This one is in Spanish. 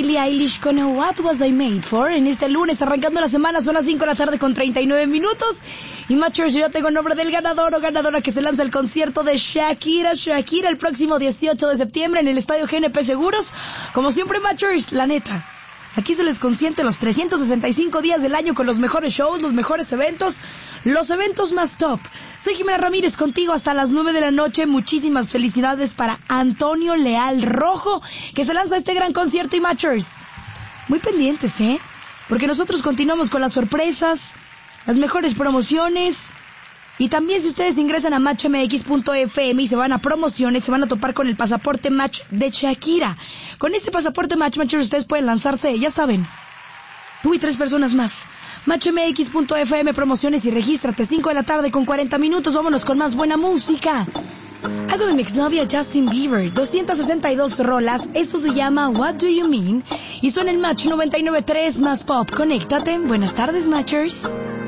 Billie Eilish con What Was I Made For. En este lunes, arrancando la semana, son las 5 de la tarde con 39 minutos. Y Matchers, yo ya tengo el nombre del ganador o ganadora que se lanza el concierto de Shakira el próximo 18 de septiembre en el Estadio GNP Seguros. Como siempre, Matchers, la neta, aquí se les consiente los 365 días del año con los mejores shows, los mejores eventos, los eventos más top. Soy Jimena Ramírez, contigo hasta las 9 de la noche. Muchísimas felicidades para Antonio Leal Rojo, que se lanza este gran concierto. Y Matchers, muy pendientes, porque nosotros continuamos con las sorpresas, las mejores promociones. Y también, si ustedes ingresan a matchmx.fm y se van a promociones, se van a topar con el pasaporte Match de Shakira. Con este pasaporte Matchers, ustedes pueden lanzarse, ya saben, tú y 3 personas más. Matchmx.fm promociones y regístrate. 5 de la tarde con 40 minutos. Vámonos con más buena música. Algo de mi exnovia Justin Bieber. 262 rolas. Esto se llama What Do You Mean. Y son en Match 99.3 más pop. Conéctate. Buenas tardes, Matchers.